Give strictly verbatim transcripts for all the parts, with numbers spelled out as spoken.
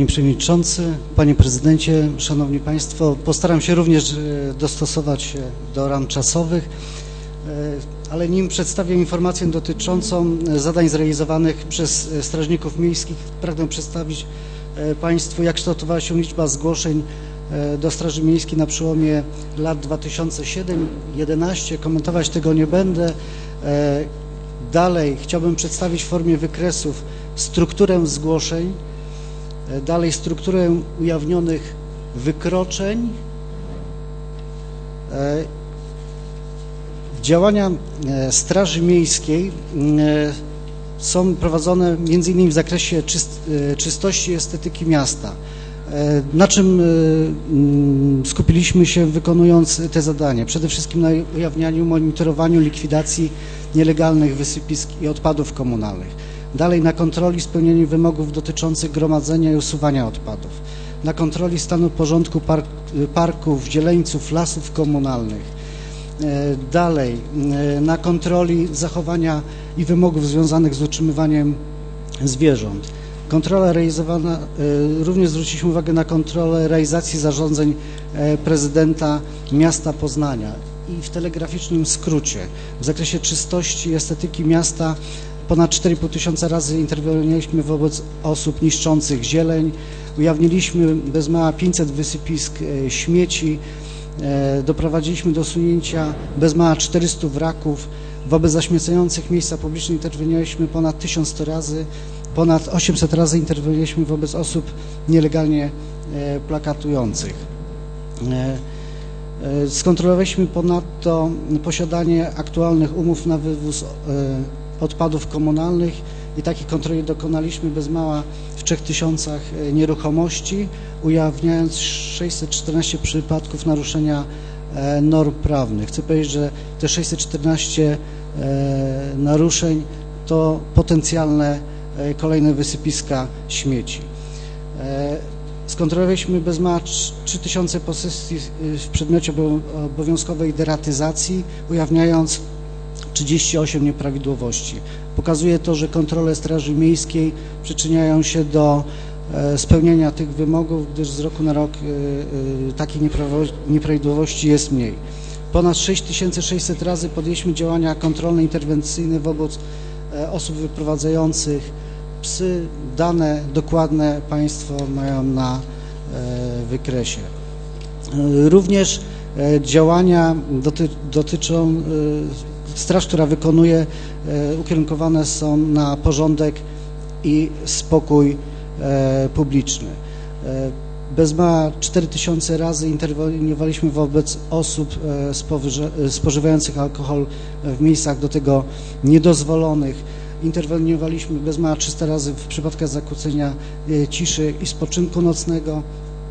Panie Przewodniczący, Panie Prezydencie, Szanowni Państwo, postaram się również dostosować się do ram czasowych, ale nim przedstawię informację dotyczącą zadań zrealizowanych przez strażników miejskich, pragnę przedstawić Państwu, jak kształtowała się liczba zgłoszeń do Straży Miejskiej na przełomie lat dwa tysiące siódmy do dwa tysiące jedenastego. Komentować tego nie będę. Dalej chciałbym przedstawić w formie wykresów strukturę zgłoszeń, dalej strukturę ujawnionych wykroczeń. Działania Straży Miejskiej są prowadzone między innymi w zakresie czystości i estetyki miasta. Na czym skupiliśmy się, wykonując te zadania? Przede wszystkim na ujawnianiu, monitorowaniu, likwidacji nielegalnych wysypisk i odpadów komunalnych. Dalej na kontroli spełnienia wymogów dotyczących gromadzenia i usuwania odpadów. Na kontroli stanu porządku park, parków, zieleńców, lasów komunalnych. Dalej na kontroli zachowania i wymogów związanych z utrzymywaniem zwierząt. Kontrola realizowana, również zwróciliśmy uwagę na kontrolę realizacji zarządzeń prezydenta miasta Poznania. I w telegraficznym skrócie w zakresie czystości i estetyki miasta ponad cztery i pół tysiąca razy interweniowaliśmy wobec osób niszczących zieleń, ujawniliśmy bez mała pięćset wysypisk śmieci, doprowadziliśmy do usunięcia bez mała czterystu wraków, wobec zaśmiecających miejsca publiczne interweniowaliśmy ponad tysiąc sto razy, ponad osiemset razy interweniowaliśmy wobec osób nielegalnie plakatujących. Skontrolowaliśmy ponadto posiadanie aktualnych umów na wywóz odpadów komunalnych i takiej kontroli dokonaliśmy bez mała w trzech tysiącach nieruchomości, ujawniając sześćset czternaście przypadków naruszenia norm prawnych. Chcę powiedzieć, że te sześćset czternaście naruszeń to potencjalne kolejne wysypiska śmieci. Skontrolowaliśmy bez mała trzy tysiące posesji w przedmiocie obowiązkowej deratyzacji, ujawniając trzydzieści osiem nieprawidłowości. Pokazuje to, że kontrole Straży Miejskiej przyczyniają się do spełnienia tych wymogów, gdyż z roku na rok takich nieprawidłowości jest mniej. Ponad sześć tysięcy sześćset razy podjęliśmy działania kontrolne, interwencyjne wobec osób wyprowadzających psy. Dane dokładne Państwo mają na wykresie. Również działania doty dotyczą, straż, która wykonuje, ukierunkowane są na porządek i spokój publiczny. Bez mała cztery tysiące razy interweniowaliśmy wobec osób spożywających alkohol w miejscach do tego niedozwolonych. Interweniowaliśmy bez mała trzysta razy w przypadkach zakłócenia ciszy i spoczynku nocnego.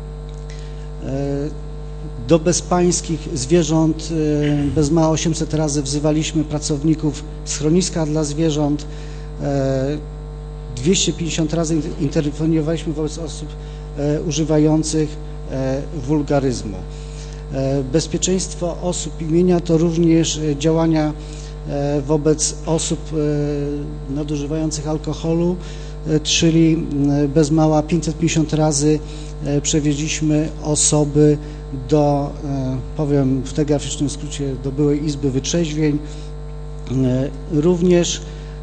Do bezpańskich zwierząt bez mała osiemset razy wzywaliśmy pracowników schroniska dla zwierząt. dwieście pięćdziesiąt razy interweniowaliśmy wobec osób używających wulgaryzmu. Bezpieczeństwo osób i mienia to również działania wobec osób nadużywających alkoholu, czyli bez mała pięćset pięćdziesiąt razy przewieźliśmy osoby do, powiem w telegraficznym skrócie, do byłej Izby Wytrzeźwień. Również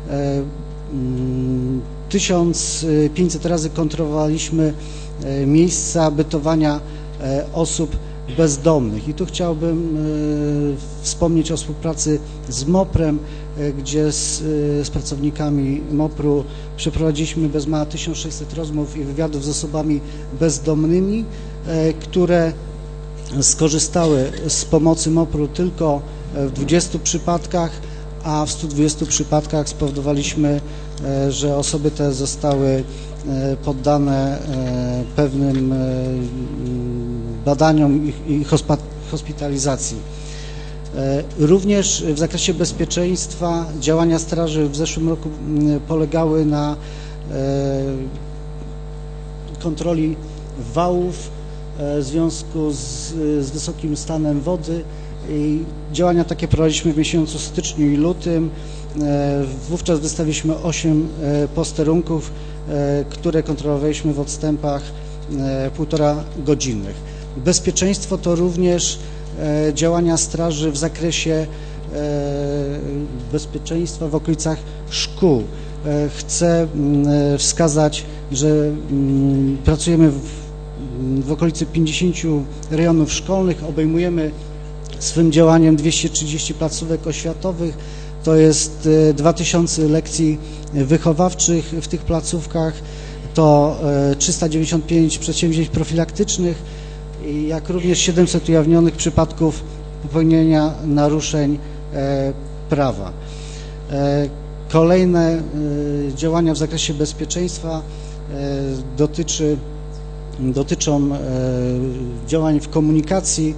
tysiąc pięćset razy kontrolowaliśmy miejsca bytowania osób bezdomnych. I tu chciałbym wspomnieć o współpracy z moprem, gdzie z, z pracownikami mopru przeprowadziliśmy bez mała tysiąc sześćset rozmów i wywiadów z osobami bezdomnymi, które skorzystały z pomocy mopru tylko w dwudziestu przypadkach, a w stu dwudziestu przypadkach spowodowaliśmy, że osoby te zostały poddane pewnym badaniom i hospitalizacji. Również w zakresie bezpieczeństwa działania straży w zeszłym roku polegały na kontroli wałów w związku z, z wysokim stanem wody. I działania takie prowadziliśmy w miesiącu styczniu i lutym. Wówczas wystawiliśmy osiem posterunków które kontrolowaliśmy w odstępach półtora godzinnych. Bezpieczeństwo to również działania straży w zakresie bezpieczeństwa w okolicach szkół. Chcę wskazać, że pracujemy w, w okolicy pięćdziesięciu rejonów szkolnych, obejmujemy swym działaniem dwieście trzydzieści placówek oświatowych, to jest dwa tysiące lekcji wychowawczych w tych placówkach, to trzysta dziewięćdziesiąt pięć przedsięwzięć profilaktycznych, jak również siedemset ujawnionych przypadków popełnienia naruszeń prawa. Kolejne działania w zakresie bezpieczeństwa dotyczy, dotyczą działań w komunikacji.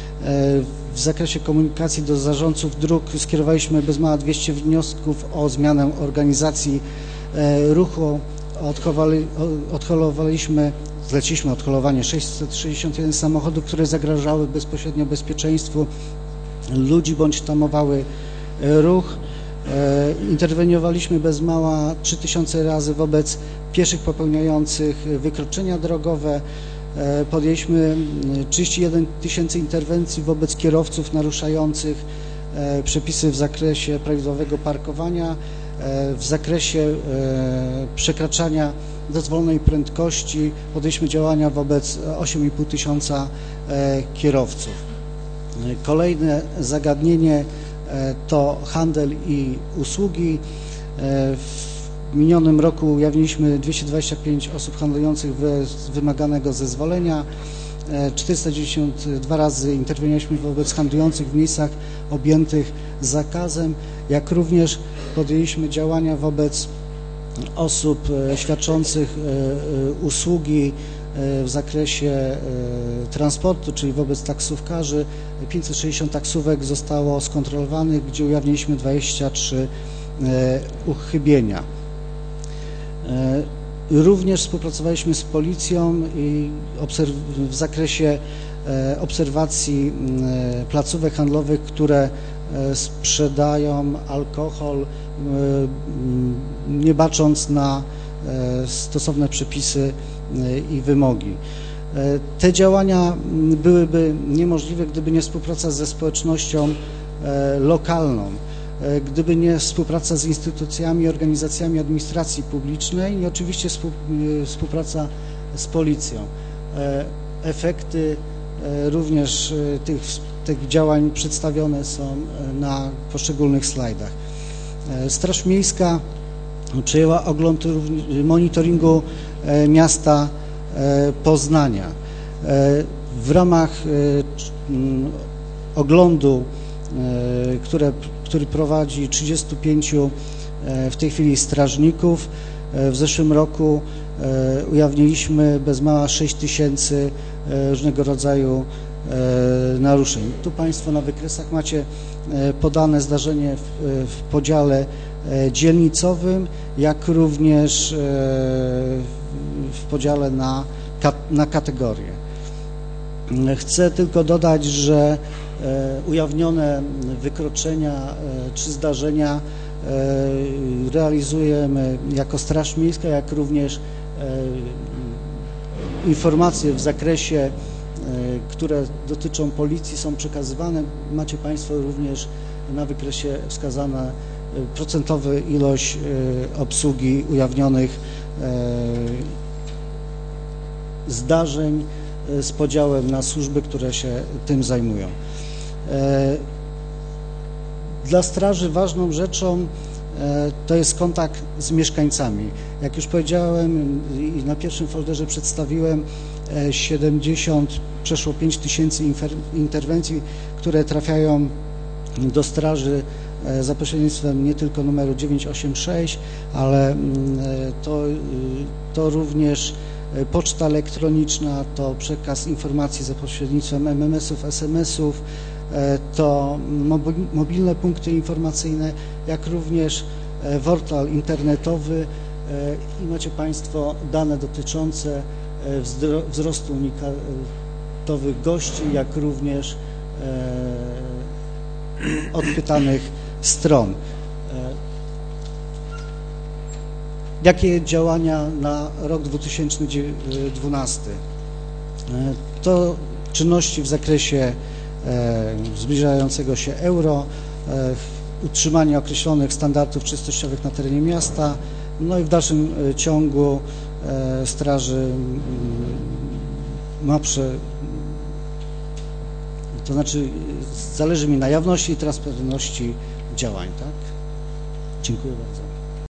W zakresie komunikacji do zarządców dróg skierowaliśmy bez mała dwieście wniosków o zmianę organizacji ruchu. Odholowaliśmy, zleciliśmy odholowanie sześćset sześćdziesiąt jeden samochodów, które zagrażały bezpośrednio bezpieczeństwu ludzi bądź tamowały ruch. Interweniowaliśmy bez mała trzy tysiące razy wobec pieszych popełniających wykroczenia drogowe. Podjęliśmy trzydzieści jeden tysięcy interwencji wobec kierowców naruszających przepisy w zakresie prawidłowego parkowania, w zakresie przekraczania dozwolonej prędkości podjęliśmy działania wobec osiem i pół tysiąca kierowców. Kolejne zagadnienie to handel i usługi. W minionym roku ujawniliśmy dwieście dwadzieścia pięć osób handlujących bez wymaganego zezwolenia. czterysta dziewięćdziesiąt dwa razy interweniowaliśmy wobec handlujących w miejscach objętych zakazem, jak również podjęliśmy działania wobec osób świadczących usługi w zakresie transportu, czyli wobec taksówkarzy. pięćset sześćdziesiąt taksówek zostało skontrolowanych, gdzie ujawniliśmy dwadzieścia trzy uchybienia. Również współpracowaliśmy z policją i w zakresie obserwacji placówek handlowych, które sprzedają alkohol, nie bacząc na stosowne przepisy i wymogi. Te działania byłyby niemożliwe, gdyby nie współpraca ze społecznością lokalną, gdyby nie współpraca z instytucjami i organizacjami administracji publicznej i oczywiście współpraca z policją. Efekty również tych, tych działań przedstawione są na poszczególnych slajdach. Straż Miejska przejęła ogląd monitoringu miasta Poznania. W ramach oglądu, które, który prowadzi trzydziestu pięciu w tej chwili strażników, w zeszłym roku ujawniliśmy bez mała sześć tysięcy różnego rodzaju naruszeń. Tu Państwo na wykresach macie podane zdarzenie w, w podziale dzielnicowym, jak również w podziale na, na kategorie. Chcę tylko dodać, że ujawnione wykroczenia czy zdarzenia realizujemy jako Straż Miejska, jak również informacje w zakresie, które dotyczą policji, są przekazywane. Macie Państwo również na wykresie wskazane procentowy ilość obsługi ujawnionych zdarzeń z podziałem na służby, które się tym zajmują. Dla straży ważną rzeczą to jest kontakt z mieszkańcami. Jak już powiedziałem i na pierwszym folderze przedstawiłem, siedemdziesiąt, przeszło pięć tysięcy interwencji, które trafiają do straży za pośrednictwem nie tylko numeru dziewięć osiem sześć, ale to, to również poczta elektroniczna, to przekaz informacji za pośrednictwem em em esów, es em esów, to mobilne punkty informacyjne, jak również portal internetowy i macie Państwo dane dotyczące wzrostu unikatowych gości, jak również odpytanych stron. Jakie działania na rok dwa tysiące dwunasty? To czynności w zakresie zbliżającego się euro, utrzymanie określonych standardów czystościowych na terenie miasta, no i w dalszym ciągu straży ma prze... to znaczy zależy mi na jawności i transparentności działań, tak? Dziękuję bardzo.